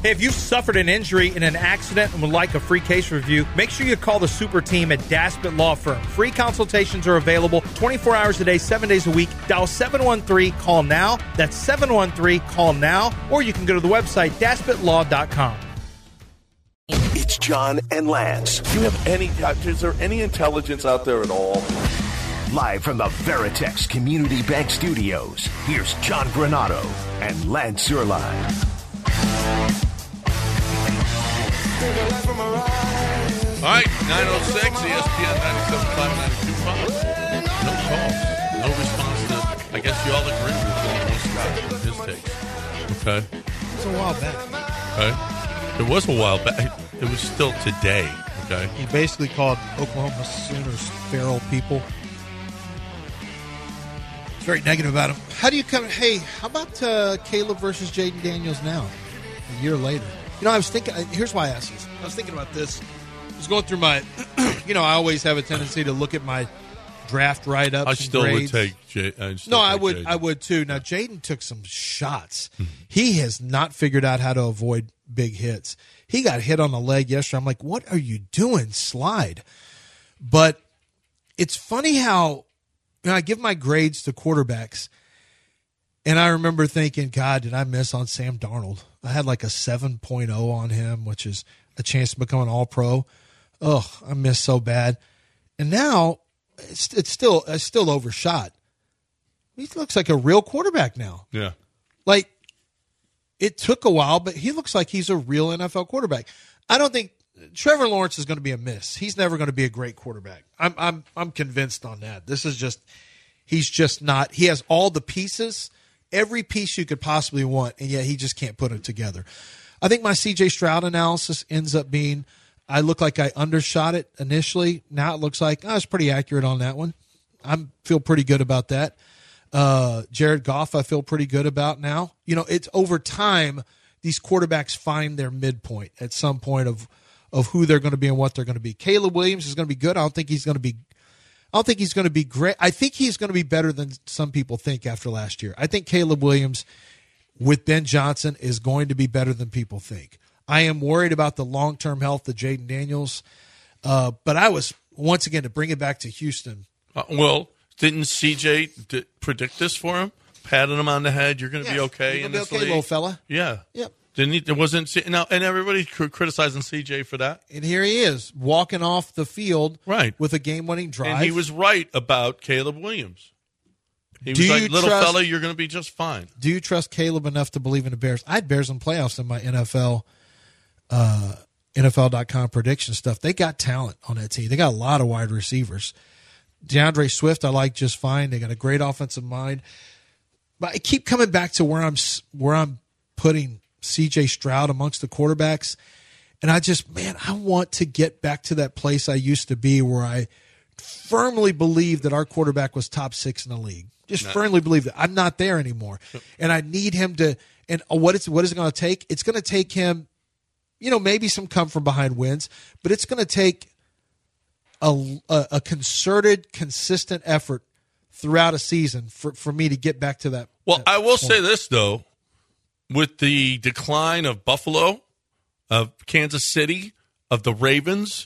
Hey, if you've suffered an injury in an accident and would like a free case review, make sure you call the super team at Daspit Law Firm. Free consultations are available 24 hours a day, 7 days a week. Dial 713-CALL-NOW. That's 713-CALL-NOW. Or you can go to the website, DaspitLaw.com. It's John and Lance. Do you have is there any intelligence out there at all? Live from the Veritex Community Bank Studios, here's John Granado and Lance Zierlein. All right, 906, ESPN 97.5, 92.5. No calls. No response to, I guess you all agree with his takes. Okay. It's a while back. Okay. It was a while back. It was still today. Okay. He basically called Oklahoma Sooners feral people. It's very negative about him. How do you come? Hey, how about Caleb versus Jaden Daniels now, a year later? You know, I was thinking. Here's why I asked this. I was thinking about this. I was going through my. You know, I always have a tendency to look at my draft write-ups. I still and would grades. take. I would too. Now, Jaden took some shots. He has not figured out how to avoid big hits. He got hit on the leg yesterday. I'm like, what are you doing? Slide. But it's funny how I give my grades to quarterbacks, and I remember thinking, God, did I miss on Sam Darnold? I had like a 7.0 on him, which is a chance to become an all-pro. Oh, I missed so bad. And now it's still overshot. He looks like a real quarterback now. Yeah. Like, it took a while, but he looks like he's a real NFL quarterback. I don't think Trevor Lawrence is going to be a miss. He's never going to be a great quarterback. I'm convinced on that. This is just he's just not. He has all the pieces, every piece you could possibly want, and yet he just can't put it together. I think my C.J. Stroud analysis ends up being I look like I undershot it initially. Now it looks like I was pretty accurate on that one. I feel pretty good about that. Jared Goff, I feel pretty good about now. You know, it's over time, these quarterbacks find their midpoint at some point of who they're going to be and what they're going to be. Caleb Williams is going to be good. I don't think he's going to be great. I think he's going to be better than some people think after last year. I think Caleb Williams with Ben Johnson is going to be better than people think. I am worried about the long-term health of Jaden Daniels. But I was, once again, to bring it back to Houston. Didn't CJ predict this for him? Patting him on the head. You're going to be okay in this league. Little fella. Yeah. Yep. Didn't he? It wasn't now, and everybody criticizing CJ for that. And here he is walking off the field, right, with a game-winning drive. And he was right about Caleb Williams. He was like, little fella, you're going to be just fine. Do you trust Caleb enough to believe in the Bears? I had Bears in playoffs in my NFL.com prediction stuff. They got talent on that team. They got a lot of wide receivers. DeAndre Swift, I like just fine. They got a great offensive mind. But I keep coming back to where I'm putting C.J. Stroud amongst the quarterbacks. And I want to get back to that place I used to be where I firmly believed that our quarterback was top 6 in the league. Firmly believed it. I'm not there anymore. And I need him to – and what is it going to take? It's going to take him, maybe some come from behind wins, but it's going to take a concerted, consistent effort throughout a season for me to get back to that. Well, I will say this, though. With the decline of Buffalo, of Kansas City, of the Ravens,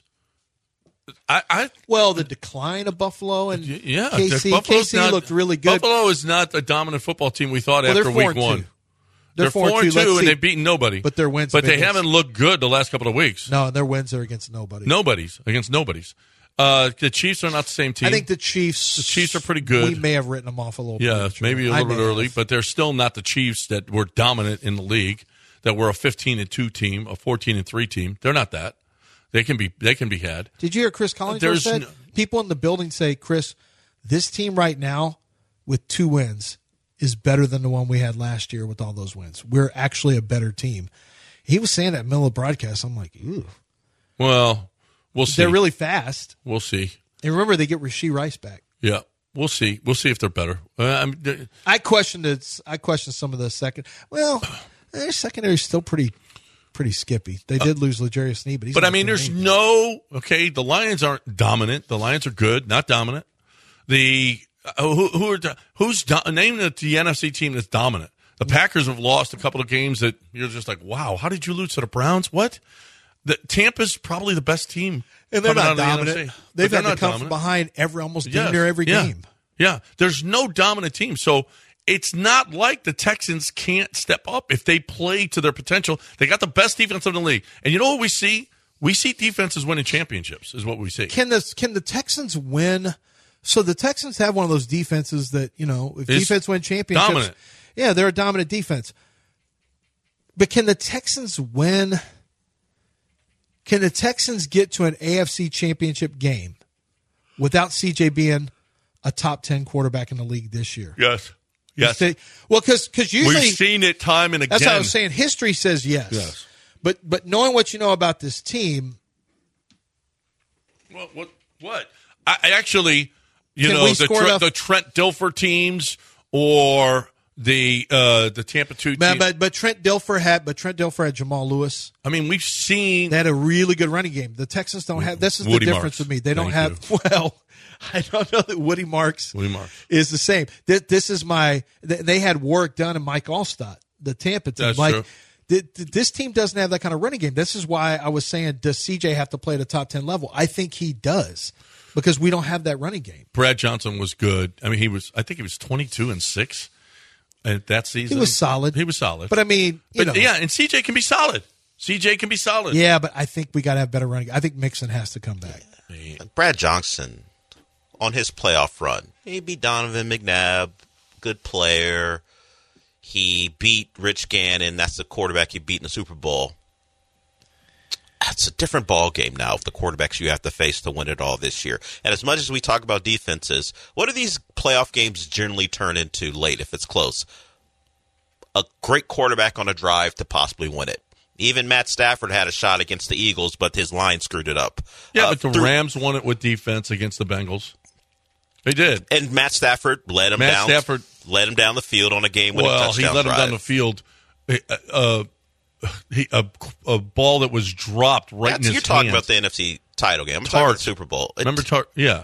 the decline of Buffalo and KC looked really good. Buffalo is not a dominant football team we thought after week 1. They're 4-2, and they've beaten nobody. But their wins, they haven't looked good the last couple of weeks. No, their wins are against nobody. Against nobody's. The Chiefs are not the same team. I think the Chiefs are pretty good. We may have written them off a little bit. Yeah, maybe a little bit early, but they're still not the Chiefs that were dominant in the league, that were a 15-2 team, a 14-3 team. They're not that. They can be had. Did you hear Chris Collinsworth said? People in the building say, Chris, this team right now with 2 wins is better than the one we had last year with all those wins. We're actually a better team. He was saying that in the middle of the broadcast. I'm like, ooh. Well, we'll see. They're really fast. We'll see. And remember, they get Rashee Rice back. Yeah, we'll see. We'll see if they're better. I questioned it. I questioned some of the second. Well, their secondary is still pretty skippy. They did lose L'Jarius Sneed, but there's no okay. The Lions aren't dominant. The Lions are good, not dominant. Who's name the NFC team that's dominant? The Packers have lost a couple of games that you're just like, wow, how did you lose to the Browns? What? Tampa's probably the best team. And they're not coming out of the dominant. NFC. They've But had they're to come not from dominant. behind almost damn near every Yeah. game. Yeah, there's no dominant team. So it's not like the Texans can't step up if they play to their potential. They got the best defense in the league. And you know what we see? We see defenses winning championships is what we see. Can the Texans win? So the Texans have one of those defenses that, if It's defense win championships. dominant. Yeah, they're a dominant defense. But can the Texans win? Can the Texans get to an AFC championship game without CJ being a top 10 quarterback in the league this year? Yes. Yes. Well, because usually We've seen it time and again. that's what I was saying. History says yes. Yes. But knowing what you know about this team, Well, what? I actually, Can we score enough- the Trent Dilfer teams or the Tampa 2 team. but Trent Dilfer had Jamal Lewis. I mean, we've seen They had a really good running game. The Texans don't have. This is Woody the difference Marks. with me. They don't Thank have. Well, I don't know that Woody Marks is the same. This is my. They had work done in Mike Allstott, the Tampa team. That's like true. this team doesn't have that kind of running game. This is why I was saying, does CJ have to play at a top 10 level? I think he does because we don't have that running game. Brad Johnson was good. I mean, I think he was 22-6 that season. He was solid. He was solid. But I mean, yeah, and CJ can be solid. CJ can be solid. Yeah, but I think we got to have better running. I think Mixon has to come back. Brad Johnson, on his playoff run, he beat Donovan McNabb, good player. He beat Rich Gannon. That's the quarterback he beat in the Super Bowl. It's a different ball game now with the quarterbacks you have to face to win it all this year. And as much as we talk about defenses, what do these playoff games generally turn into late if it's close? A great quarterback on a drive to possibly win it. Even Matt Stafford had a shot against the Eagles, but his line screwed it up. Yeah, but the Rams won it with defense against the Bengals. They did. And Matt Stafford led him down the field on a game-winning touchdown he led him drive. down the field. A ball that was dropped right in his You're talking hands. about the NFC title game. I'm talking about the Super Bowl. Remember yeah.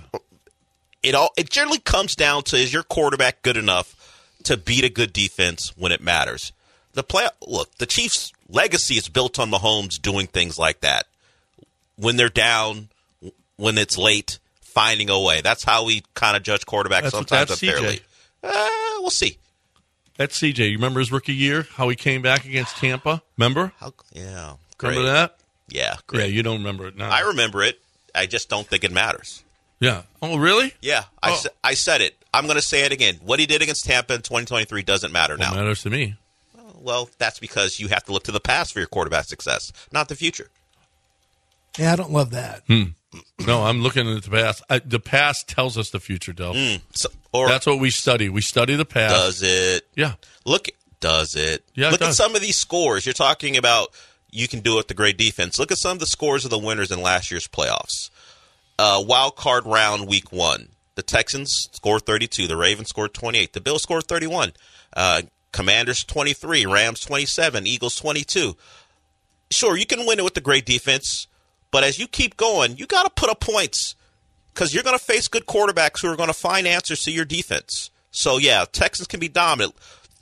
It generally comes down to, is your quarterback good enough to beat a good defense when it matters? The Chiefs' legacy is built on Mahomes doing things like that. When they're down, when it's late, finding a way. That's how we kind of judge quarterbacks sometimes that's unfairly. CJ. We'll see. That's CJ. You remember his rookie year? How he came back against Tampa? Remember? Yeah. Great. Remember that? Yeah. Great. Yeah, you don't remember it now. I remember it. I just don't think it matters. Yeah. Oh, really? Yeah. I said it. I'm going to say it again. What he did against Tampa in 2023 doesn't matter now. It matters to me. Well, that's because you have to look to the past for your quarterback success, not the future. Yeah, I don't love that. No, I'm looking at the past. The past tells us the future, Del. That's what we study. We study the past. Does it? Yeah. Does it? Yeah, Look it at does. some of these scores. You're talking about you can do it with the great defense. Look at some of the scores of the winners in last year's playoffs. Wild card round, week 1. The Texans scored 32. The Ravens scored 28. The Bills scored 31. Commanders 23. Rams 27. Eagles 22. Sure, you can win it with the great defense, but as you keep going, you got to put up points because you're going to face good quarterbacks who are going to find answers to your defense. So, yeah, Texans can be dominant.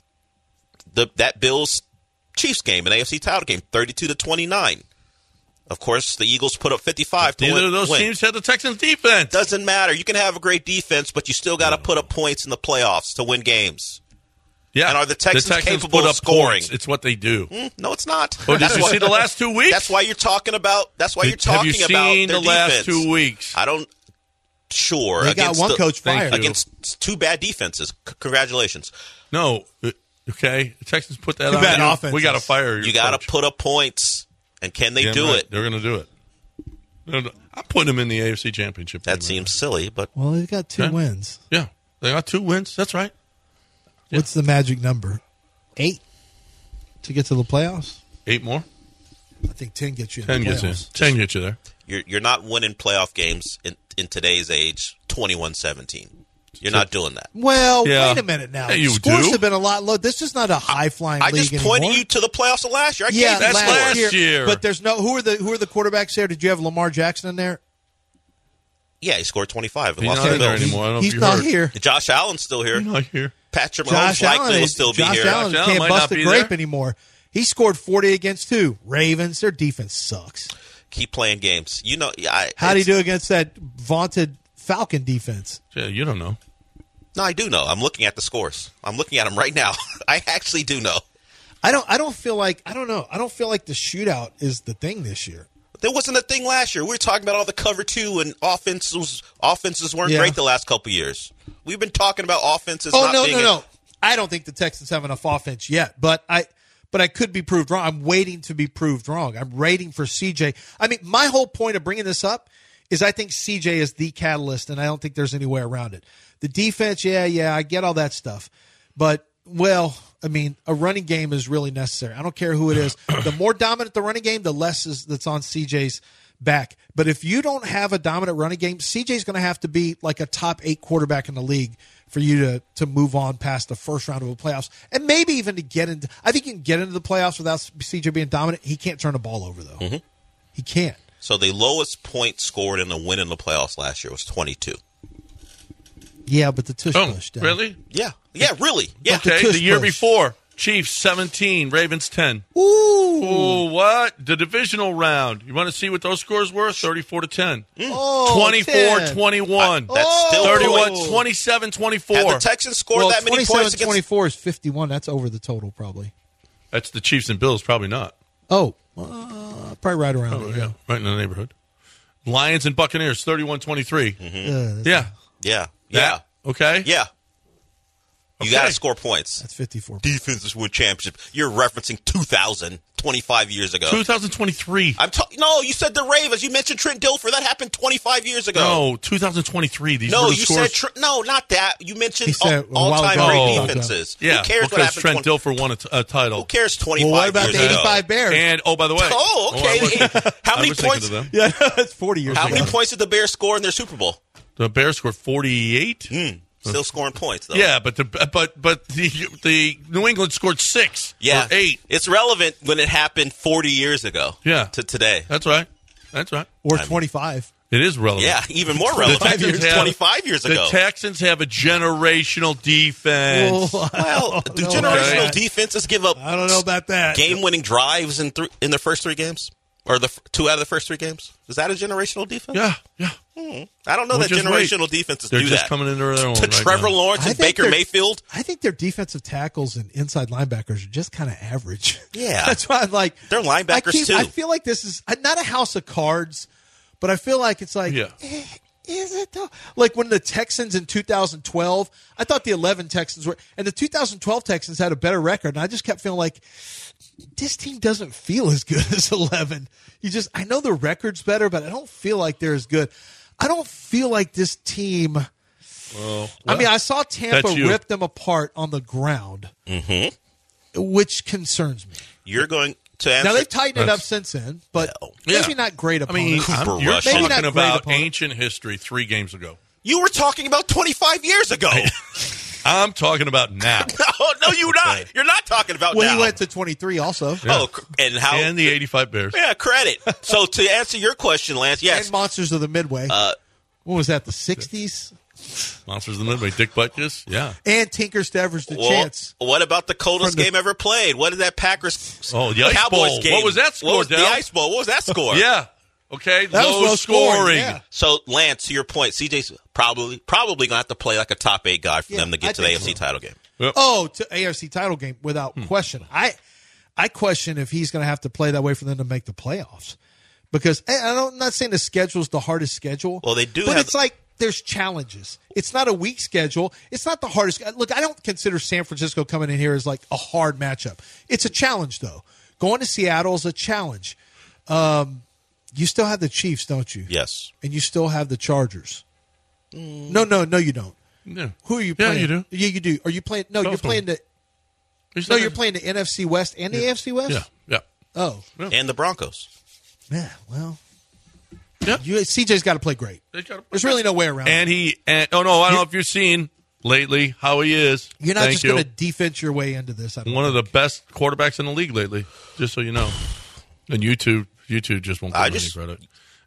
That Bills-Chiefs game, an AFC title game, 32-29. Of course, the Eagles put up 55 to win. Neither of those teams had the Texans defense. Doesn't matter. You can have a great defense, but you still got to put up points in the playoffs to win games. Yeah. And are the Texans capable put of up scoring? Points. It's what they do. No, it's not. Oh, did you see the last 2 weeks? That's why you're talking about. That's why you're Have you talking about seen their the last defense. 2 weeks? I don't. Sure, They got against one coach Thank fired. you. against two bad defenses. Congratulations. No. Okay. The Texans put that Too on. bad you. offenses. We got to fire your You got coach. to put up points, and can they Damn do right. it? They're going to do it. No, I'm putting them in the AFC Championship. That game seems silly, but Well, they've got 2 Okay. wins. Yeah. They got 2 wins. That's right. What's the magic number? 8 to get to the playoffs? 8 more? I think 10 gets you in 10 the gets you. playoffs. 10 gets you there. you're not winning playoff games in today's age 21-17. You're not doing that. Well, Yeah. wait a minute now. Yeah, you Scores do. have been a lot low. This is not a high-flying I league just pointed anymore. you to the playoffs of last year. I Yeah, gave you That's scores. last year. But there's no who are the quarterbacks there? Did you have Lamar Jackson in there? Yeah, he scored 25 and He's lost not to in the there Bills. anymore. I don't know He's if you not heard. here. Josh Allen's still here. He's not here. Patrick Mahomes Josh likely Allen, will still be Josh here. Allen Josh Allen can't might bust not a be grape there. anymore. He scored 40 against who? Ravens. Their defense sucks. Keep playing games. You know, How do you do against that vaunted Falcon defense? Yeah, you don't know. No, I do know. I'm looking at the scores. I'm looking at them right now. I actually do know. I don't feel like the shootout is the thing this year. There wasn't a thing last year. We were talking about all the cover two and offenses weren't great the last couple years. We've been talking about offenses. No. I don't think the Texans have enough offense yet, but I could be proved wrong. I'm waiting to be proved wrong. I'm waiting for CJ. I mean, my whole point of bringing this up is I think CJ is the catalyst, and I don't think there's any way around it. The defense, yeah, I get all that stuff, but I mean, a running game is really necessary. I don't care who it is. The more dominant the running game, the less that's on CJ's back. But if you don't have a dominant running game, CJ's going to have to be like a top 8 quarterback in the league for you to move on past the first round of the playoffs, and maybe even to get into. I think you can get into the playoffs without CJ being dominant. He can't turn the ball over though. Mm-hmm. He can't. So the lowest point scored in a win in the playoffs last year was 22. Yeah, but the tush push. Down. Really? Yeah, really. Yeah. But Okay, the year push. before, Chiefs 17, Ravens 10. Ooh. Ooh, what? The divisional round. You want to see what those scores were? 34-10. Oh, 24-21. That's still 31, points. 27-24. Have the Texans scored that many points against? 27-24 is 51. That's over the total probably. That's the Chiefs and Bills, probably not. Oh, probably right around there. Yeah, right in the neighborhood. Lions and Buccaneers, 31-23. Yeah. Yeah. That- okay. Yeah. You Okay. got to score points. That's 54. Defenses win championship. You're referencing 2000, 25 years ago. 2023. No, you said the Ravens. You mentioned Trent Dilfer. That happened 25 years ago. No, 2023. These No, were the you scores. said no, not that. You mentioned He said a while all-time ago. great Oh. defenses. Yeah, Who cares what because happened? Trent Dilfer won a title. Who cares? 25 Well, what about years the ago. 85 Bears? And, oh, by the way. Oh, okay. How many I was thinking points? of them. Yeah, that's 40 years How ago. many points did the Bears score in their Super Bowl? The Bears scored 48. Still scoring points though. Yeah, but the New England scored 6 Yeah. or 8. It's relevant when it happened 40 years ago. Yeah. To today. That's right. That's right. Or 25. It is relevant. Yeah, even more relevant. Texans have- 25 years ago. The Texans have a generational defense. Well, do No, generational okay. defenses give up I don't know about that. game-winning drives in their first 3 games? Or the 2 out of the first 3 games? Is that a generational defense? Yeah. I don't know Well, that just generational wait. defenses They're do just that. coming into their own To right Trevor now. Lawrence I and think Baker they're- Mayfield? I think their defensive tackles and inside linebackers are just kind of average. Yeah. That's why I'm like. They're linebackers, too. I feel like this is not a house of cards, but I feel like it's like. Yeah. Is it though? Like when the Texans in 2012, I thought the 11 Texans were, and the 2012 Texans had a better record, and I just kept feeling like this team doesn't feel as good as 11. I know the record's better, but I don't feel like they're as good. I don't feel like this team. I mean, I saw Tampa that's you. rip them apart on the ground, which concerns me. You're going to answer. Now they've tightened it up That's- since then, but Yeah. maybe not great I mean, opponents. Cooper you're Rush. Maybe not talking great about opponent. ancient history 3 games ago. You were talking about 25 years ago. I'm talking about now. No, you're not. You're not talking about Well, now. he went to 23 also. Oh, and how? And the 85 Bears. Yeah, credit. So to answer your question, Lance, yes. And Monsters of the Midway. What was that, the 60s? Monsters of the Midway. Dick Butkus. Yeah. And Tinker Stavers the Well, Chance. what about the coldest From the- game ever played? What did that Packers Oh, the Ice Cowboys Bowl. game? What was that score, What was the Dell? Ice Bowl? What was that score? Yeah. Okay. That was low low scoring, scoring. yeah. So, Lance, to your point, CJ's probably going to have to play like a top 8 guy for Yeah, them to I get to the think AFC so. title game. Oh, to AFC title game without question. I question if he's going to have to play that way for them to make the playoffs. Because I'm not saying the schedule's the hardest schedule. Well, they do but have- it's like there's challenges. It's not a weak schedule. It's not the hardest. Look, I don't consider San Francisco coming in here as like a hard matchup. It's a challenge, though. Going to Seattle is a challenge. You still have the Chiefs, don't you? Yes. And you still have the Chargers. No, you don't. Yeah. Who are you Yeah, playing? you do. Yeah, you do. Are you playing? No, Both you're of them. playing the. No, you're playing the NFC West and the AFC West. Yeah. Yeah. Oh, And the Broncos. yeah. Well, Yeah. CJ's got to play great. There's really no way around it. I don't know if you've seen lately how he is. You're not Thank just you. going to defense your way into this. I don't One know. of the best quarterbacks in the league lately, just so you know. And you two just won't give him any credit.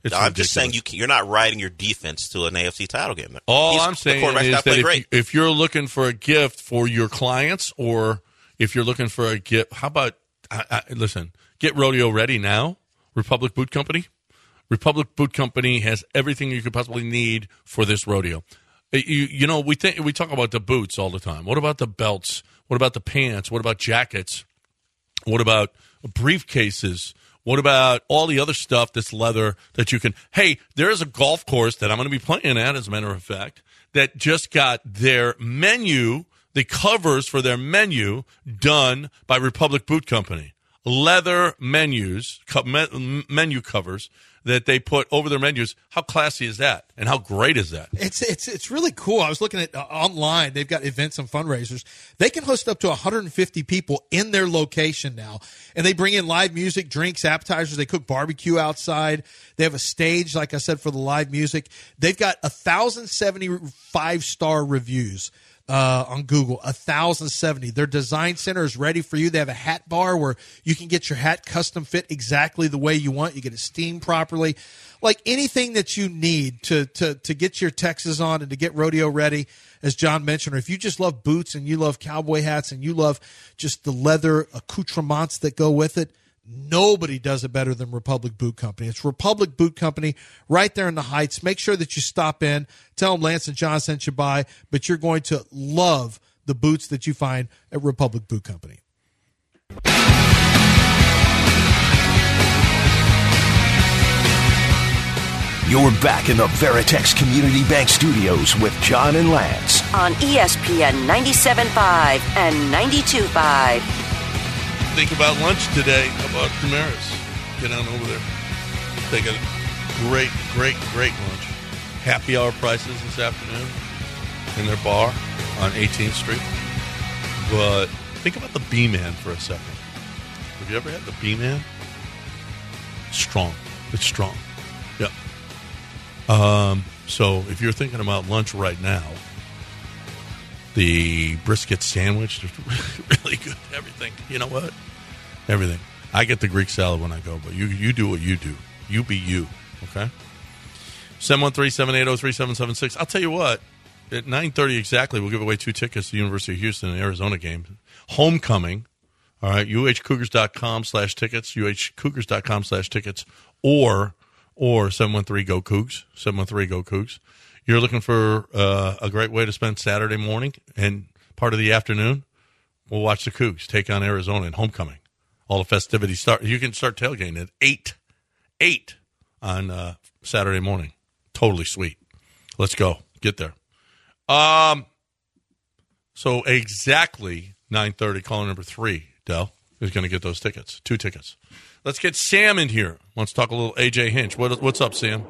I'm just saying you're not riding your defense to an AFC title game. All I'm saying is that if you're looking for a gift for your clients, or if you're looking for a gift, how about listen? Get rodeo ready now. Republic Boot Company. Republic Boot Company has everything you could possibly need for this rodeo. We talk about the boots all the time. What about the belts? What about the pants? What about jackets? What about briefcases? What about all the other stuff that's leather that you can... Hey, there is a golf course that I'm going to be playing at, as a matter of fact, that just got their menu, the covers for their menu, done by Republic Boot Company. Leather menus, menu covers that they put over their menus. How classy is that? And how great is that? It's really cool. I was looking at online. They've got events and fundraisers. They can host up to 150 people in their location now. And they bring in live music, drinks, appetizers. They cook barbecue outside. They have a stage, like I said, for the live music. They've got 1,075-star reviews on Google, 1,070. Their design center is ready for you. They have a hat bar where you can get your hat custom fit exactly the way you want. You get it steamed properly. Like anything that you need to get your Texas on and to get rodeo ready, as John mentioned, or if you just love boots and you love cowboy hats and you love just the leather accoutrements that go with it, nobody does it better than Republic Boot Company. It's Republic Boot Company right there in the Heights. Make sure that you stop in. Tell them Lance and John sent you by, but you're going to love the boots that you find at Republic Boot Company. You're back in the Veritex Community Bank Studios with John and Lance on ESPN 97.5 and 92.5. Think about lunch today. How about Damaris? Get on over there. Take a great lunch. Happy hour prices this afternoon in their bar on 18th Street. But think about the B-Man for a second. Have you ever had the B-Man? Strong. It's strong. Yep. So if you're thinking about lunch right now, the brisket sandwich is really good. Everything. You know what? Everything. I get the Greek salad when I go, but you do what you do. You be you. Okay? 713-780-3776. I'll tell you what. At 9:30 exactly, we'll give away 2 tickets to the University of Houston and Arizona game. Homecoming. All right. UHCougars.com/tickets. UHCougars.com/tickets. Or 713-GO-COUGS. 713-GO-COUGS. You're looking for a great way to spend Saturday morning and part of the afternoon? We'll watch the Cougs take on Arizona in homecoming. All the festivities start. You can start tailgating at 8 on Saturday morning. Totally sweet. Let's go. Get there. So exactly 9:30, caller number 3, Del, is going to get those tickets. 2 tickets. Let's get Sam in here. Let's talk a little AJ Hinch. What's up, Sam?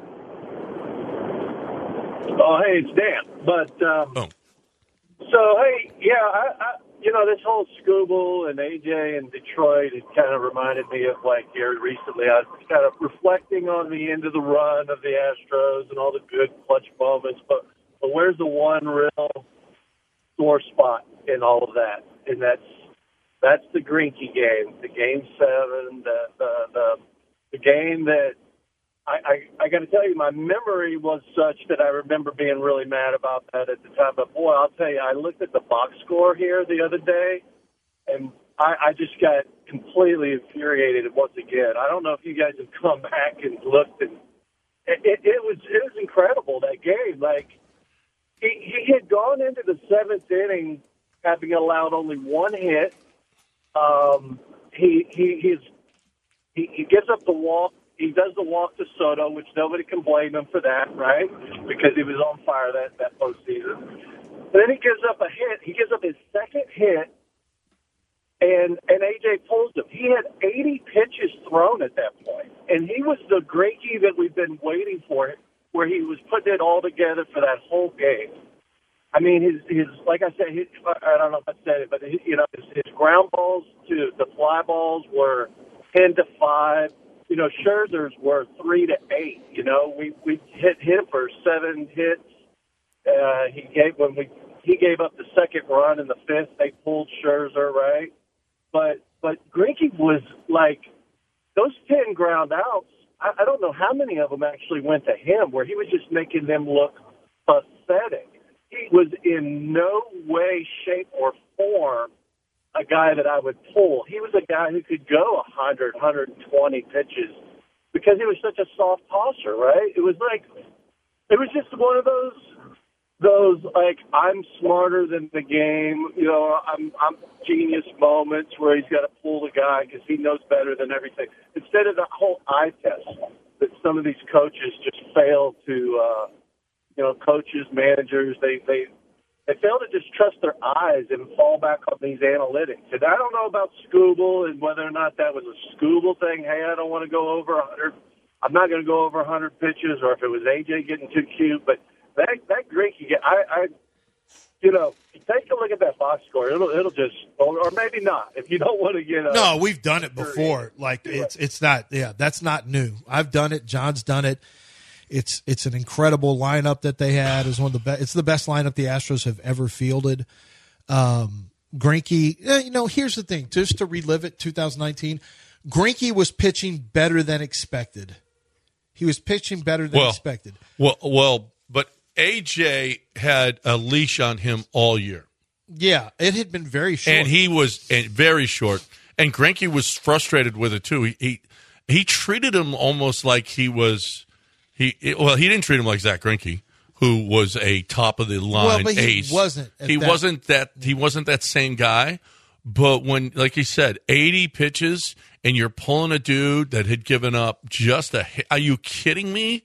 Oh, hey, it's Dan. But so, hey, yeah, I this whole Scooble and AJ and Detroit, it kind of reminded me of like here recently. I was kind of reflecting on the end of the run of the Astros and all the good clutch moments. But where's the one real sore spot in all of that? And that's the Greinke game, the Game 7, the game that I got to tell you, my memory was such that I remember being really mad about that at the time. But, boy, I'll tell you, I looked at the box score here the other day, and I just got completely infuriated once again. I don't know if you guys have come back and looked, and it was incredible, that game. Like, he had gone into the 7th inning having allowed only 1 hit. He gives up the walk. He does the walk to Soto, which nobody can blame him for that, right? Because he was on fire that postseason. And then he gives up a hit. He gives up his 2nd hit, and AJ pulls him. He had 80 pitches thrown at that point, and he was the Greinke that we've been waiting for, where he was putting it all together for that whole game. I mean, his like I said, I don't know if I said it, but his ground balls to the fly balls were 10-5. Scherzer's were 3-8. We hit him for 7 hits. He gave up the 2nd run in the 5th. They pulled Scherzer, right? But Greinke was like those 10 ground outs I don't know how many of them actually went to him, where he was just making them look pathetic. He was in no way, shape, or form a guy that I would pull. He was a guy who could go 100, 120 pitches because he was such a soft tosser, right? It was just one of those like, I'm smarter than the game, I'm genius moments where he's got to pull the guy because he knows better than everything. Instead of the whole eye test that some of these coaches just fail to, coaches, managers, they fail to just trust their eyes and fall back on these analytics. And I don't know about Scooble and whether or not that was a Scooble thing. Hey, I don't want to go over 100. I'm not going to go over 100 pitches, or if it was AJ getting too cute. But that Greinke, take a look at that box score. It'll just, or maybe not. If you don't want to get no, we've done it before. Like it's not. Yeah, that's not new. I've done it. John's done it. It's an incredible lineup that they had. It's one of the best. It's the best lineup the Astros have ever fielded. Greinke, here's the thing. Just to relive it, 2019, Greinke was pitching better than expected. He was pitching better than expected. Well, but AJ had a leash on him all year. Yeah, it had been very short. And he was very short. And Greinke was frustrated with it, too. He treated him almost like he was he didn't treat him like Zach Greinke, who was a top-of-the-line ace. He wasn't. He wasn't that same guy. But when, like you said, 80 pitches, and you're pulling a dude that had given up just a hit. Are you kidding me?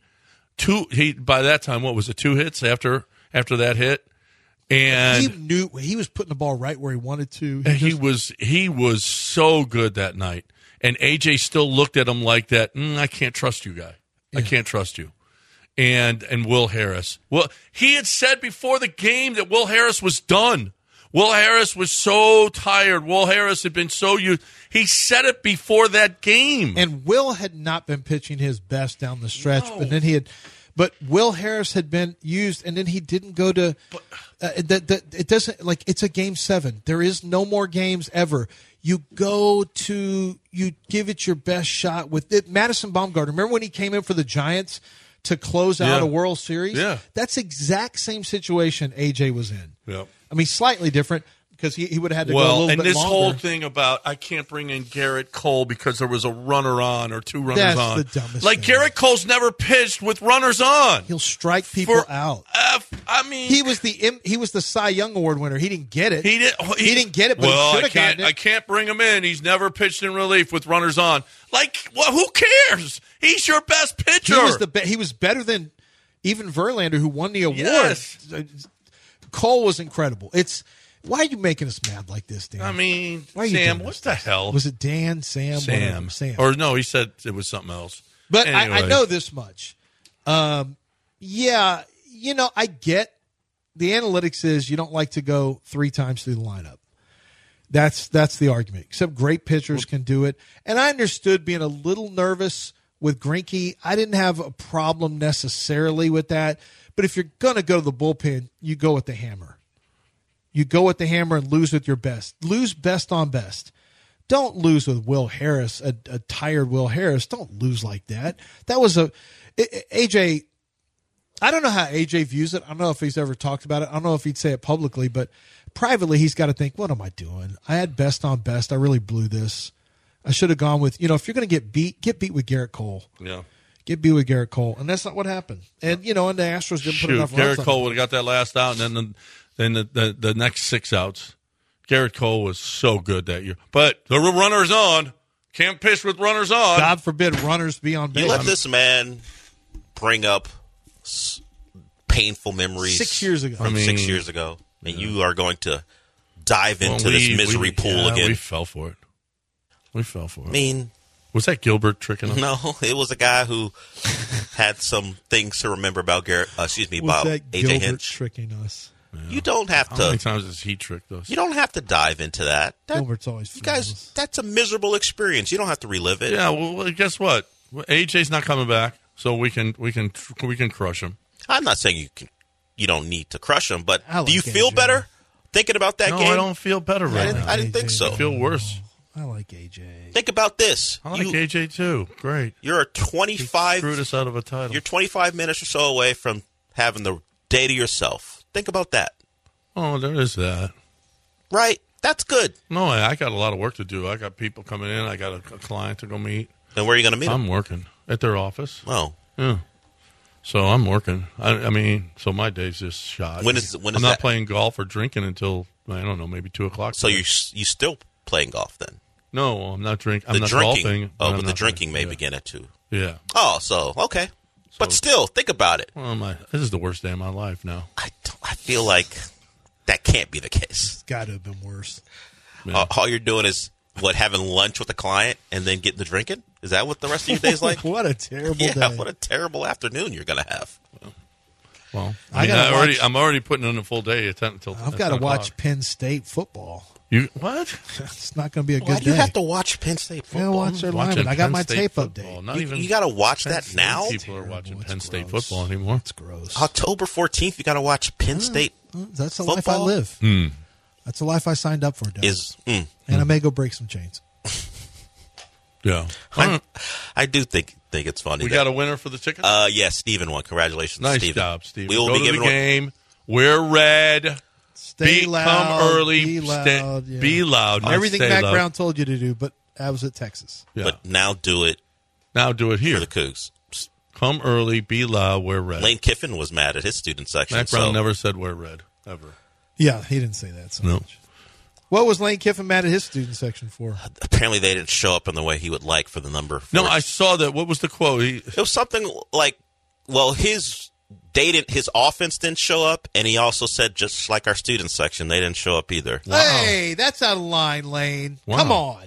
By that time, what was it, 2 hits after that hit? And he knew he was putting the ball right where he wanted to. He was so good that night. And AJ still looked at him like that. I can't trust you, guy. Yeah. I can't trust you. And Will Harris. Well, he had said before the game that Will Harris was done. Will Harris was so tired. Will Harris had been so used. He said it before that game. And Will had not been pitching his best down the stretch. No. But Will Harris had been used, and then he didn't go to it doesn't, like, it's a game 7. There is no more games ever. You give it your best shot with it. Madison Bumgarner, remember when he came in for the Giants to close out a World Series? Yeah. That's exact same situation AJ was in. Yeah. I mean, slightly different because he would have had to go a little bit longer. And this whole thing about I can't bring in Garrett Cole because there was a runner on or 2 runners on. That's the dumbest thing. Garrett Cole's never pitched with runners on. He'll strike people out. He was the Cy Young Award winner. He didn't get it. He didn't get it, but he should have gotten it. I can't bring him in. He's never pitched in relief with runners on. Who cares? He's your best pitcher. He was better than even Verlander, who won the award. Yes. Cole was incredible. Why are you making us mad like this, Dan? I mean, why are you Sam, what the hell? Was it Dan, Sam? Sam. Or no, he said it was something else. But anyway. I know this much. I get the analytics is you don't like to go 3 times through the lineup. That's the argument. Except great pitchers can do it. And I understood being a little nervous with Greinke. I didn't have a problem necessarily with that. But if you're going to go to the bullpen, you go with the hammer. You go with the hammer and lose with your best. Lose best on best. Don't lose with Will Harris, a tired Will Harris. Don't lose like that. That was AJ. I don't know how AJ views it. I don't know if he's ever talked about it. I don't know if he'd say it publicly, but privately he's got to think, what am I doing? I had best on best. I really blew this. I should have gone with, if you're going to get beat with Garrett Cole. Yeah. Get beat with Garrett Cole. And that's not what happened. And, and the Astros didn't put enough runs Garrett on Cole would have got that last out, and then the next 6 outs. Garrett Cole was so good that year. But there were runners on. Can't pitch with runners on. God forbid runners be on base. You let this man bring up painful memories 6 years ago. 6 years ago. And you are going to dive into this misery pool again. We fell for it. I mean, was that Gilbert tricking us? No, it was a guy who had some things to remember about about AJ Hinch tricking us. Yeah. You don't have to. How many times has he tricked us? You don't have to dive into that. Gilbert's always you guys. That's a miserable experience. You don't have to relive it. Yeah. Well, guess what? AJ's not coming back, so we can crush him. I'm not saying you don't need to crush him, but do you feel better thinking about that game? No, I don't feel better right now. I didn't think so. I feel worse. I like AJ. Think about this. I like AJ too. Great. You're 25. Screwed us out of a title. You're 25 minutes or so away from having the day to yourself. Think about that. Oh, there is that. Right? That's good. No, I got a lot of work to do. I got people coming in. I got a client to go meet. And where are you going to meet them? I'm working at their office. Oh. Yeah. So I'm working. I mean, so my day's just shot. When is I'm not playing golf or drinking until, I don't know, maybe 2 o'clock. So you still playing golf then? No, I'm not drinking. I'm the not drinking. golfing. Oh, but the drinking may begin at 2. Yeah. Oh, so, okay. But still, think about it. Well, this is the worst day of my life now. I feel like that can't be the case. It's got to have been worse. Yeah. All you're doing is, having lunch with a client and then getting the drinking? Is that what the rest of your day's like? What a terrible day. What a terrible afternoon you're going to have. Well, I'm already putting in a full day until I've got to watch Penn State football. You what? It's not going to be a good Why day. do you have to watch Penn State football? I gotta watch their linemen. I got my tape update. You got to watch that now? People are watching Penn State football anymore. It's gross. October 14th, you got to watch Penn State That's the football? life I live. Mm. That's the life I signed up for, Dad. And I may go break some chains. Yeah. I do think it's funny. We got a winner for the ticket? Yeah, Steven won. Congratulations, nice Steven. job, Steven. We will go be to giving the game. Wear red. Stay loud. Come early. Be loud. Be loud. Everything Matt loud. Brown told you to do, but I was at Texas. Yeah. But now do it here. for the Cougs. Come early. Be loud. Wear red. Lane Kiffin was mad at his student section. Matt Brown never said wear red, ever. Yeah, he didn't say that so much. What was Lane Kiffin mad at his student section for? Apparently they didn't show up in the way he would like for the number. No, I saw that. What was the quote? It was something like, well, his offense didn't show up, and he also said, just like our student section, they didn't show up either. Wow. Hey, that's out of line, Lane. Wow. Come on.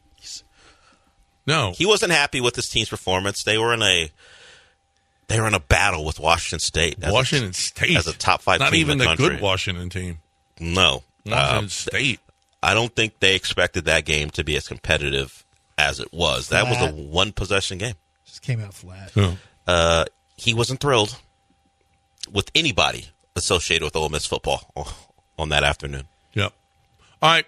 No, he wasn't happy with his team's performance. They were in a battle with Washington State. State as a top 5 Not team even in the country. Good Washington team. No, Washington State. I don't think they expected that game to be as competitive as it was. That was a 1-possession game. Just came out flat. Yeah. He wasn't thrilled with anybody associated with Ole Miss football on that afternoon. Yep. All right.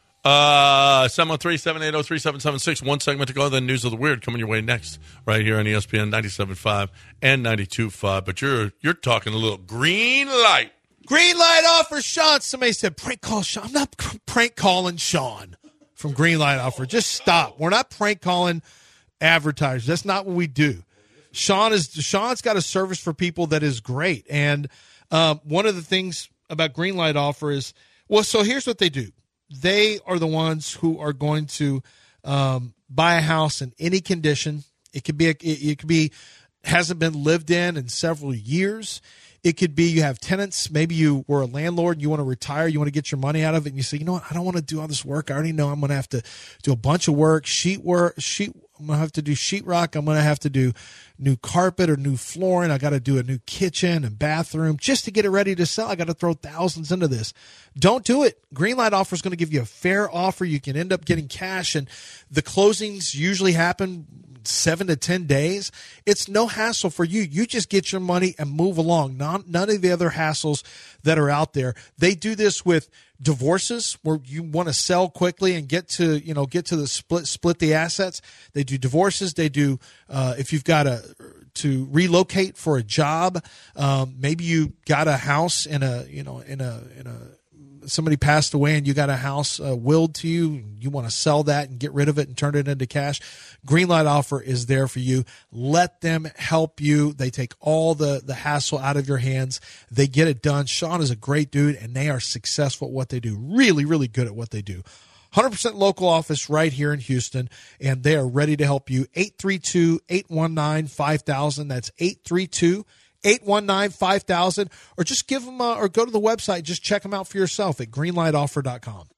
713-780-3776. One segment to go, then News of the Weird coming your way next, right here on ESPN 97.5 and 92.5. But you're talking a little green light. Green light offer, Sean. Somebody said prank call Sean. I'm not prank calling Sean from Green Light Offer. Just stop. We're not prank calling advertisers. That's not what we do. Sean's got a service for people that is great. And one of the things about Green Light Offer is, so here's what they do. They are the ones who are going to buy a house in any condition. It could be hasn't been lived in several years. It could be you have tenants. Maybe you were a landlord and you want to retire. You want to get your money out of it. And you say, you know what? I don't want to do all this work. I already know I'm going to have to do a bunch of work, I'm going to have to do sheetrock. I'm going to have to do new carpet or new flooring. I got to do a new kitchen and bathroom just to get it ready to sell. I got to throw thousands into this. Don't do it. Greenlight Offer is going to give you a fair offer. You can end up getting cash, and the closings usually happen 7 to 10 days. It's no hassle for you. You just get your money and move along. None of the other hassles that are out there. They do this with divorces where you want to sell quickly and get to the split the assets. They do divorces. They do if you've got to relocate for a job. Maybe you got a house in a somebody passed away and you got a house willed to you. You want to sell that and get rid of it and turn it into cash. Greenlight Offer is there for you. Let them help you. They take all the hassle out of your hands. They get it done. Sean is a great dude, and they are successful at what they do. Really, really good at what they do. 100% local office right here in Houston, and they are ready to help you. 832-819-5000. That's 832-819-5000, or just give them or go to the website. Just check them out for yourself at greenlightoffer.com.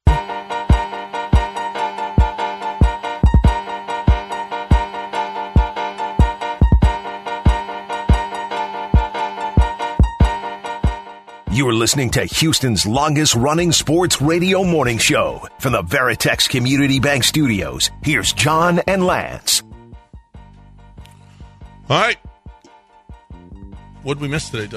You are listening to Houston's longest-running sports radio morning show from the Veritex Community Bank Studios. Here's John and Lance. All right. What did we miss today, Del?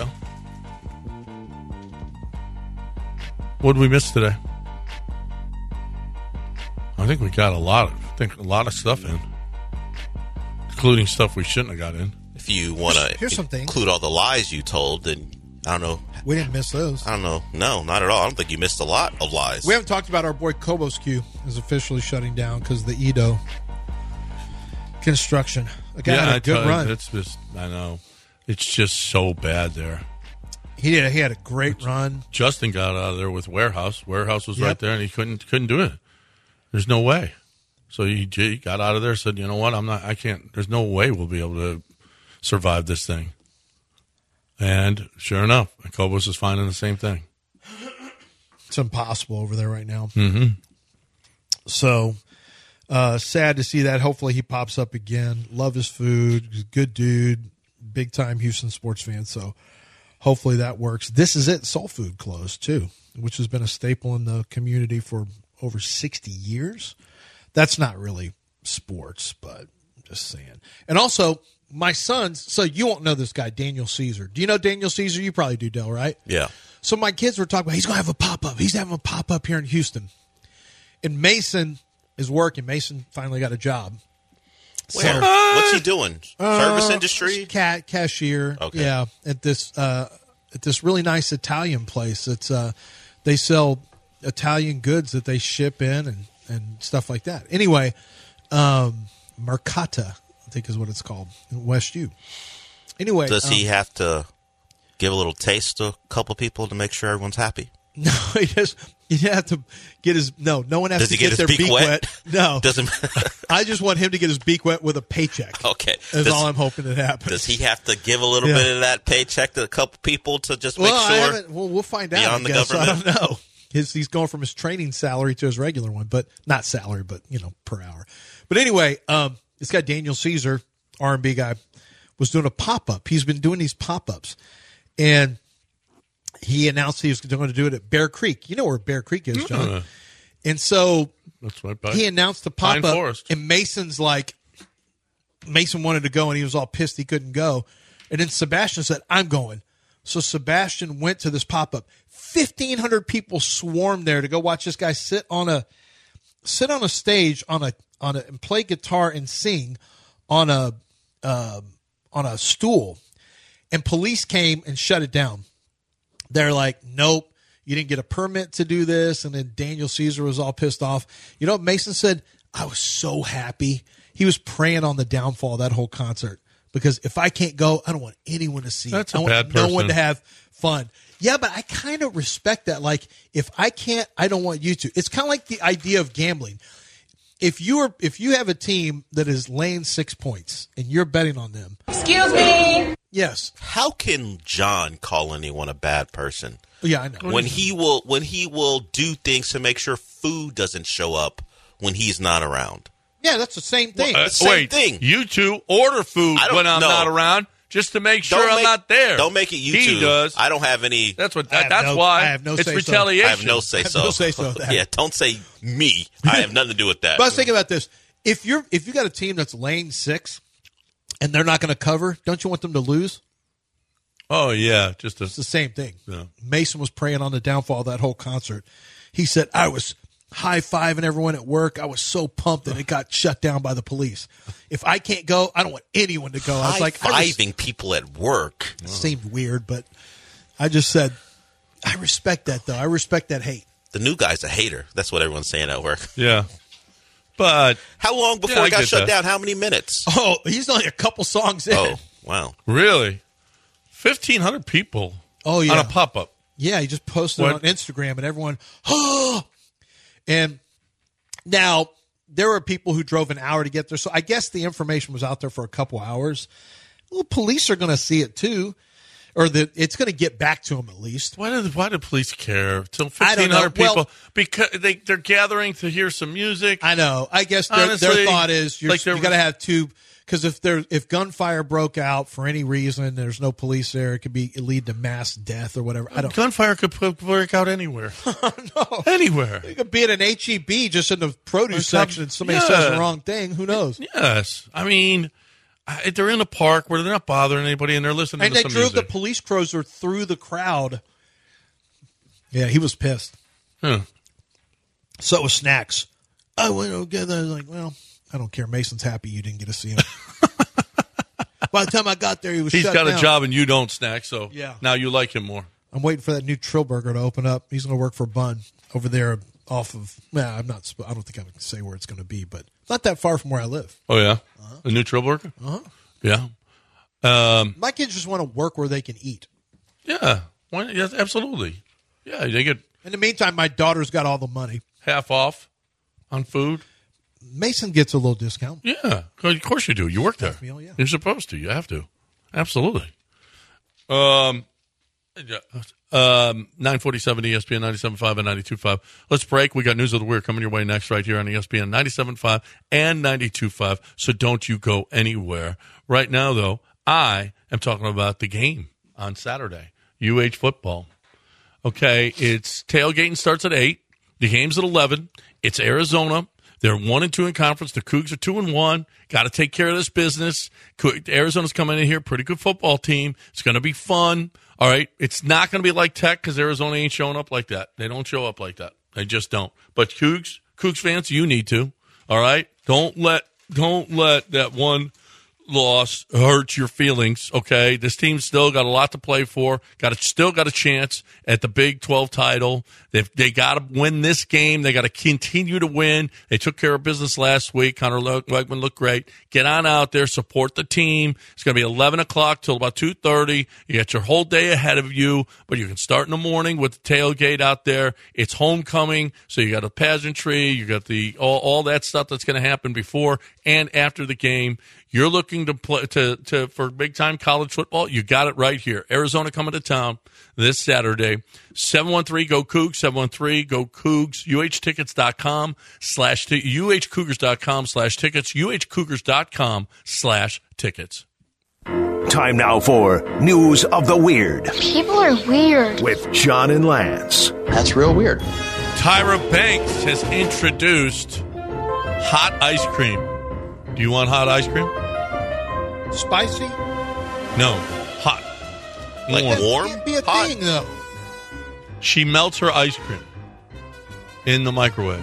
What did we miss today? I think we got a lot of stuff in, including stuff we shouldn't have got in. If you want to include all the lies you told, then I don't know. We didn't miss those. I don't know. No, not at all. I don't think you missed a lot of lies. We haven't talked about our boy Koboscu is officially shutting down because of the Edo construction. A guy had a good run. It's just, I know. It's just so bad there. He had a great run. Justin got out of there with Warehouse. Warehouse was right there, and he couldn't do it. There's no way. So he got out of there, said, you know what, I can't, there's no way we'll be able to survive this thing. And sure enough, Cobos is finding the same thing. It's impossible over there right now. Mm-hmm. So sad to see that. Hopefully he pops up again. Love his food. Good dude. Big time Houston sports fan. So hopefully that works. This Is It Soul Food closed too, which has been a staple in the community for over 60 years. That's not really sports, but I'm just saying. And also, my sons, so you won't know this guy, Daniel Caesar. Do you know Daniel Caesar? You probably do, Del, right? Yeah. So my kids were talking about he's going to have a pop-up. He's having a pop-up here in Houston. And Mason is working. Mason finally got a job. Where? What's he doing? Service industry? Cashier. Okay. Yeah, at this really nice Italian place. It's they sell Italian goods that they ship in and stuff like that. Anyway, Mercata, I think is what it's called, in West U. Anyway. Does he have to give a little taste to a couple people to make sure everyone's happy? No, you have to get his, no one has to get their beak wet. No. Doesn't. I just want him to get his beak wet with a paycheck. Okay. That's all I'm hoping that happens. Does he have to give a little bit of that paycheck to a couple people to just make sure? We'll find out. Beyond the government? I don't know. He's going from his training salary to his regular one, but not salary, but per hour. But anyway, this guy Daniel Caesar, R&B guy, was doing a pop-up. He's been doing these pop-ups, and he announced he was going to do it at Bear Creek. You know where Bear Creek is, John. And so that's right by he announced the pop-up, and Mason wanted to go, and he was all pissed he couldn't go. And then Sebastian said, I'm going. So Sebastian went to this pop-up. 1,500 people swarmed there to go watch this guy sit on a stage and play guitar and sing on a stool. And police came and shut it down. They're like, nope, you didn't get a permit to do this. And then Daniel Caesar was all pissed off. You know what Mason said? I was so happy. He was praying on the downfall of that whole concert. Because if I can't go, I don't want anyone to see it. I want no one to have fun. Yeah, but I kind of respect that. Like, if I can't, I don't want you to. It's kind of like the idea of gambling. If you have a team that is laying 6 points and you're betting on them. Excuse me. Yes. How can John call anyone a bad person? Yeah, I know. When he will do things to make sure food doesn't show up when he's not around. Yeah, that's the same thing. Same thing. You two order food when I'm not around just to make sure I'm not there. Don't make it you two. He does. I don't have any. That's why I have no it's retaliation. I have no say so. No say so. Yeah, don't say me. I have nothing to do with that. But I was thinking about this. If you got a team that's laying 6 and they're not going to cover, don't you want them to lose? Oh yeah, it's the same thing. Yeah. Mason was praying on the downfall of that whole concert. He said, I was high-fiving everyone at work. I was so pumped that it got shut down by the police. If I can't go, I don't want anyone to go. I was like, high-fiving people at work. It seemed weird, but I just said, I respect that, though. I respect that hate. The new guy's a hater. That's what everyone's saying at work. Yeah. But how long before it got shut down? How many minutes? Oh, he's only a couple songs in. Oh, wow. Really? 1,500 people on a pop-up. Yeah, he just posted it on Instagram, and everyone, oh! And now there were people who drove an hour to get there. So I guess the information was out there for a couple hours. Well, police are going to see it too, or it's going to get back to them at least. Why do police care? Till 1,500 people, because they're gathering to hear some music. I know. I guess their thought is you got to have two. Because if gunfire broke out for any reason, there's no police there. It could lead to mass death or whatever. Gunfire could break out anywhere. No, anywhere. It could be at an HEB just in the produce section, and somebody says the wrong thing. Who knows? Yes, I mean they're in a park where they're not bothering anybody, and they're listening to some music. And they drove the police cruiser through the crowd. Yeah, he was pissed. Huh. So it was Snacks. I went together. I was like, well, I don't care. Mason's happy you didn't get to see him. By the time I got there, He's shut got down. a job and you don't, Snack, so Yeah. now you like him more. I'm waiting for that new Trillburger to open up. He's going to work for Bun over there off of. Well, I don't think I can say where it's going to be, but it's not that far from where I live. Oh, yeah? A new Trillburger? Yeah. My kids just want to work where they can eat. Yeah. Yes, absolutely. Yeah, they get In the meantime, my daughter's got all the money. half off on food. Mason gets a little discount. Yeah, of course you do. You work there. Meal, yeah. You're supposed to. You have to. Absolutely. 947 ESPN 97.5 and 92.5. Let's break. We got News of the Weird coming your way next right here on ESPN 97.5 and 92.5. So don't you go anywhere. Right now, though, I am talking about the game on Saturday. UH football. Okay, it's tailgating starts at 8. The game's at 11. It's Arizona. They're 1-2 in conference. The Cougs are 2-1. Got to take care of this business. Arizona's coming in here, pretty good football team. It's going to be fun. All right, it's not going to be like Tech because Arizona ain't showing up like that. They don't show up like that. They just don't. But Cougs fans, you need to. All right, don't let that one loss hurt your feelings. Okay, this team's still got a lot to play for. Still got a chance at the Big 12 title. They got to win this game. They got to continue to win. They took care of business last week. Connor Wegman looked great. Get on out there, support the team. It's going to be 11 o'clock till about 2:30. You got your whole day ahead of you, but you can start in the morning with the tailgate out there. It's homecoming, so you got a pageantry. You got all that stuff that's going to happen before and after the game. You're looking to play for big time college football. You got it right here. Arizona coming to town this Saturday. 713-GO-COUGS, 713-GO-COUGS, uhcougars.com/tickets, uhcougars.com/tickets. Time now for News of the Weird People are weird. with John and Lance. That's real weird. Tyra Banks has introduced hot ice cream. Do you want hot ice cream? Spicy? No, hot. Like warm? Can't be a Hot? thing, though. She melts her ice cream in the microwave.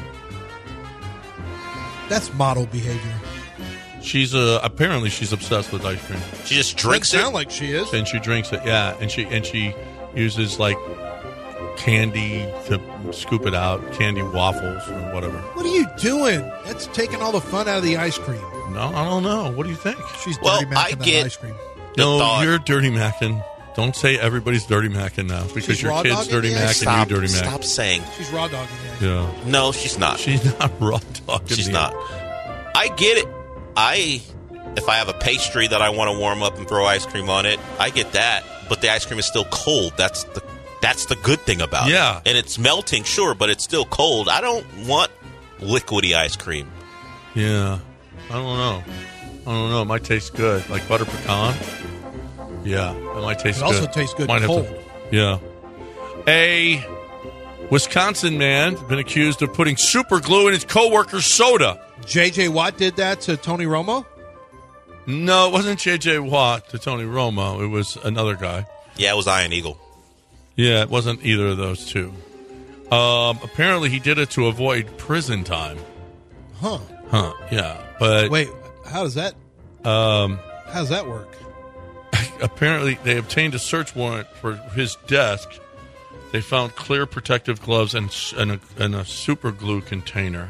That's model behavior. Apparently she's obsessed with ice cream, She just drinks Doesn't it. sound like she is. and she drinks it. Yeah, and she uses like candy to scoop it out, candy waffles or whatever. What are you doing? That's taking all the fun out of the ice cream. No, I don't know. What do you think? She's Well, dirty I macking that get- ice cream. No, thought- you're dirty macking. Don't say everybody's dirty macking now because She's your raw kid's dogging dirty the macking, ice? you dirty mac. Stop saying. She's raw dogging it. Yeah, No, she's not. she's not raw talking. She's not. I get it. If I have a pastry that I want to warm up and throw ice cream on it, I get that. But the ice cream is still cold. That's the good thing about it. Yeah. And it's melting, sure, but it's still cold. I don't want liquidy ice cream. Yeah, I don't know. It might taste good, like butter pecan. Yeah, it might taste It good. also tastes good Might have cold. Yeah. A Wisconsin man been accused of putting super glue in his coworker's soda. J.J. Watt did that to Tony Romo? No, it wasn't J.J. Watt to Tony Romo. It was another guy. Yeah, it was Iron Eagle. Yeah, it wasn't either of those two. Apparently, he did it to avoid prison time. Huh. Yeah, but Wait, how does that work? apparently they obtained a search warrant for his desk. They found clear protective gloves and a super glue container.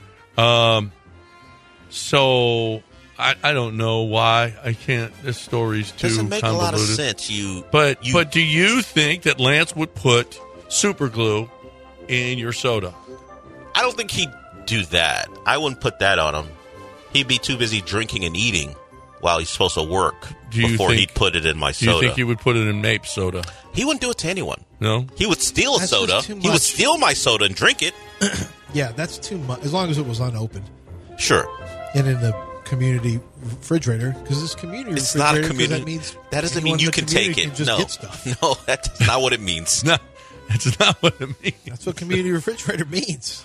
So I don't know why I can't. This story's too Doesn't make convoluted. a lot of sense. But do you think that Lance would put super glue in your soda? I don't think he'd do that. I wouldn't put that on him. He'd be too busy drinking and eating while he's supposed to work before he'd put it in my Do you soda. think he would put it in Mape soda? He wouldn't do it to anyone. No? He would steal a That's soda. just too He would much. steal my soda and drink it. Yeah, that's too much. As long as it was unopened Sure. and in the community refrigerator, because it's community It's not a refrigerator. 'cause community. That means that doesn't anyone mean you in the can take community it. Can just No. get stuff. No, that's not what it means. No, that's not what it means. That's what community refrigerator means.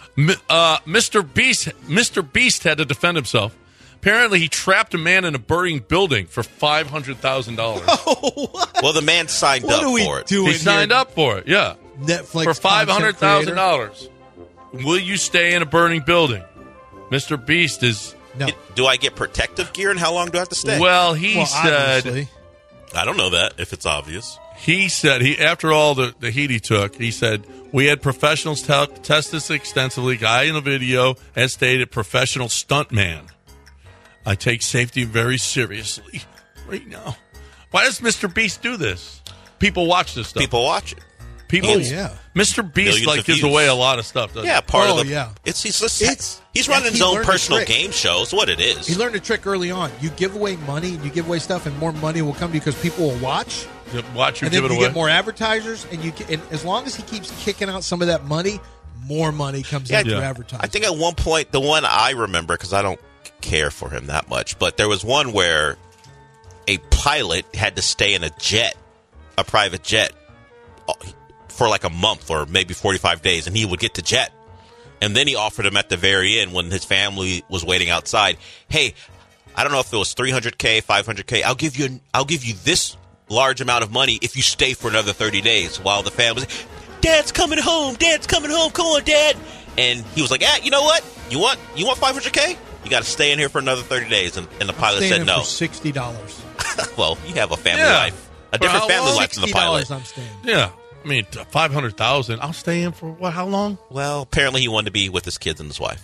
Mr. Beast had to defend himself. Apparently, he trapped a man in a burning building for $500,000. Well, the man signed What up are we for it. doing? He signed up for it, yeah. Netflix For content creator. $500,000. Will you stay in a burning building? Mr. Beast is. No. Do I get protective gear, and how long do I have to stay? Well, he said. Obviously. I don't know that, if it's obvious. He said, after all the heat he took, he said, we had professionals test this extensively. Guy in the video has stated, professional stuntman. I take safety very seriously right now. Why does Mr. Beast do this? People watch this stuff. People watch it. People, Oh, yeah. Mr. Beast Millions of gives views. away a lot of stuff, doesn't Yeah, he? part Oh, of the. yeah. He's running his he own learned the personal trick. game show. Is what it is. He learned a trick early on. You give away money and you give away stuff, and more money will come to you because people will watch. Watch you And give then it you away. get more advertisers, and as long as he keeps kicking out some of that money, more money comes in through advertising. I think at one point, the one I remember, because I don't care for him that much, but there was one where a pilot had to stay in a private jet, for like a month or maybe 45 days, and he would get the jet. And then he offered him at the very end, when his family was waiting outside, hey, I don't know if it was $300K, $500K, I'll give you this large amount of money if you stay for another 30 days, while the family was, Dad's coming home, come on, Dad. And he was like, you know what? You want $500K? You got to stay in here for another 30 days. And the pilot Staying said in no. for $60. Well, you have a family Yeah. life. A For different how family long? life than the pilot. $60 I'm staying. Yeah. I mean, 500,000. I'll stay in for what? How long? Well, apparently he wanted to be with his kids and his wife.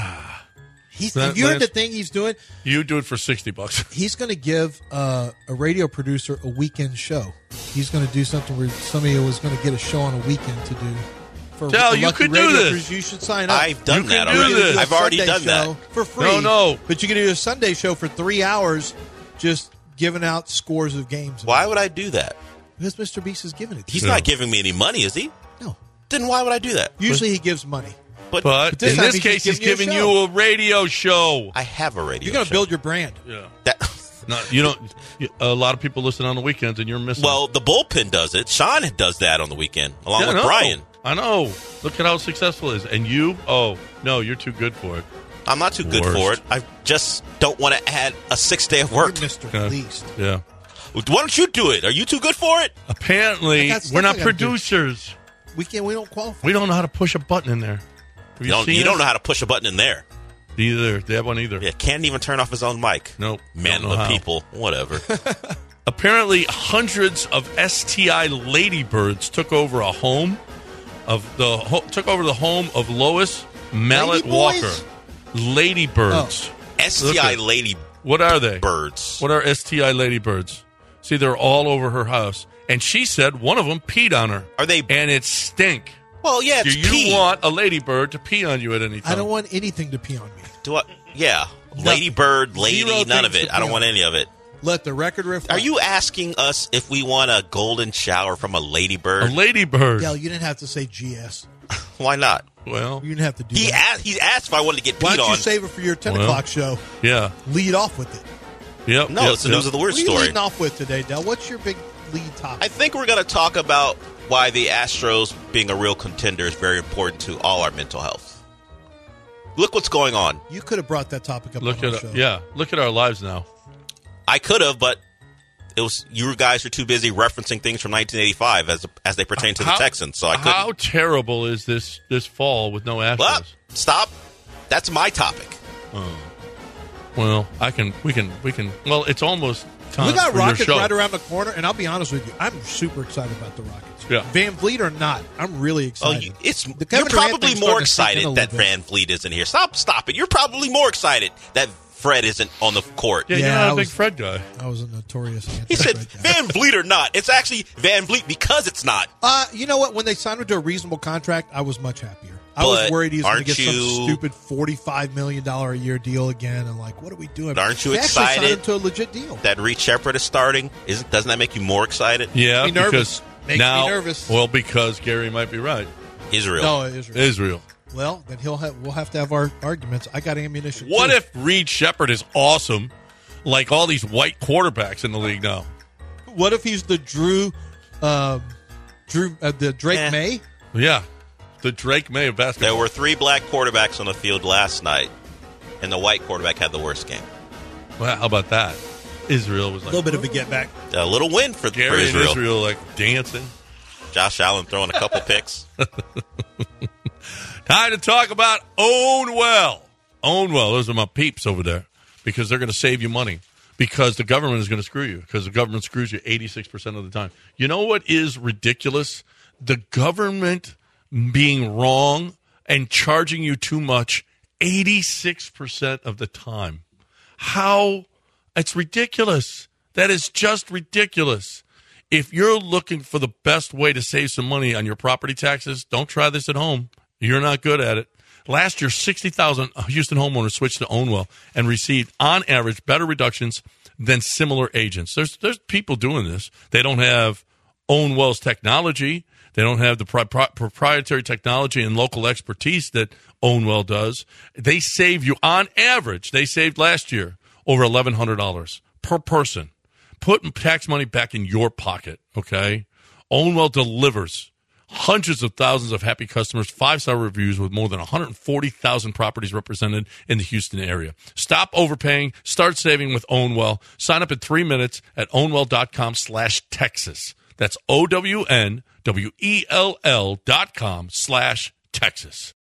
That You heard the last- thing he's doing? You do it for $60. He's going to give a radio producer a weekend show. He's going to do something where somebody was going to get a show on a weekend to do. For Del, the you Lucky could do Radio this. producer. You should sign up. I've done You that can do already. this. I've already Sunday done that. show for free. No. But you can do a Sunday show for 3 hours, just giving out scores of games. Why would I do that? Because Mr. Beast is giving it to He's you. not giving me any money, is he? No. Then why would I do that? Usually he gives money. But this in time this he's case, just he's giving giving you a you a radio show. I have a radio You're going to show. build your brand. Yeah. That. No, you don't. A lot of people listen on the weekends, and you're missing. Well, the bullpen does it. Sean does that on the weekend, along Yeah, I with know. Brian. I know. Look at how successful it is. And you? Oh, no, you're too good for it. I'm not too good Worst. for it. I just don't want to add a 6th day of work. You're Mr. Yeah. Least. Yeah. Why don't you do it? Are you too good for it? Apparently, I got stuff we're I not gotta do. producers. We don't qualify. We don't know how to push a button in there. Have You seen don't it? know how to push a button in there. Either. They have one either. Yeah, can't even turn off his own mic. Nope. Man Don't of know the how. people. Whatever. Apparently, hundreds of STI ladybirds took over a home the home of Lois Mallet Lady Walker. boys? Ladybirds. STI Look at- lady What are they? birds. What are STI ladybirds? See, they're all over her house. And she said one of them peed on her. Are they? And it stink. Well, yeah, Do it's you pee. want a ladybird to pee on you at any time? I don't want anything to pee on me. Do I? Yeah. Lady bird, lady, Zero none of things it. to I don't pee want on. any of it. Let the record reflect. Are you asking us if we want a golden shower from a ladybird? A ladybird. Dale, you didn't have to say GS. Why not? Well, You didn't have to do He that. asked if I wanted to get Why peed don't you on. save it for your 10 Well. o'clock show? yeah. Lead off with it. Yep. No, yep, it's the news of the weird What are you story. leading off with today, Dale? What's your big lead topic? I think we're going to talk about why the Astros being a real contender is very important to all our mental health. Look what's going on. You could have brought that topic up Look on our at show. look at our lives now. I could have, but it was you guys are too busy referencing things from 1985 as they pertain to the Texans, so I couldn't. How terrible is this fall with no Astros? Well, stop. That's my topic. Well, we can. Well, it's almost time We got for your Rockets show. right around the corner, and I'll be honest with you, I'm super excited about the Rockets. Yeah. Van Vliet or not, I'm really Oh, excited. you're The Kevin Durant probably thing's more starting to sink in excited a that little bit. Van Vliet isn't here. Stop it. You're probably more excited that Fred isn't on the court. Yeah, you're Yeah, not I a big was- Fred guy. I was a notorious He said anti-Fred guy. Van Vliet or not. It's actually Van Vliet because it's not. You know what? When they signed him to a reasonable contract, I was much happier. I was But worried he was going to aren't get some you- stupid $45 million a year deal again. And like, what are we doing? But aren't you They actually signed excited him to a legit deal. That Reed Shepherd is starting. Doesn't that make you more excited? Yeah, Makes me nervous. because Makes me now, nervous. well, because Gary might be right. Israel. No, Israel. Israel. Well, then we'll have to have our arguments. I got ammunition. What too. if Reed Shepherd is awesome, like all these white quarterbacks in the league now? What if he's the the Drake Eh. May? Yeah, the Drake May of basketball. There were 3 black quarterbacks on the field last night, and the white quarterback had the worst game. Well, how about that? Israel was A like little bit of a get back. A little win for Gary and Israel. Israel like dancing. Josh Allen throwing a couple picks. Time to talk about Own Well. Ownwell, those are my peeps over there because they're going to save you money because the government is going to screw you because the government screws you 86% of the time. You know what is ridiculous? The government being wrong and charging you too much 86% of the time. How? It's ridiculous. That is just ridiculous. If you're looking for the best way to save some money on your property taxes, don't try this at home. You're not good at it. Last year, 60,000 Houston homeowners switched to Ownwell and received, on average, better reductions than similar agents. There's people doing this. They don't have Ownwell's technology. They don't have the proprietary technology and local expertise that Ownwell does. They save you, on average, they saved last year over $1,100 per person. Put tax money back in your pocket, okay? Ownwell delivers hundreds of thousands of happy customers, 5-star reviews with more than 140,000 properties represented in the Houston area. Stop overpaying. Start saving with Ownwell. Sign up in 3 minutes at ownwell.com/Texas. That's OWNWELL.com/Texas.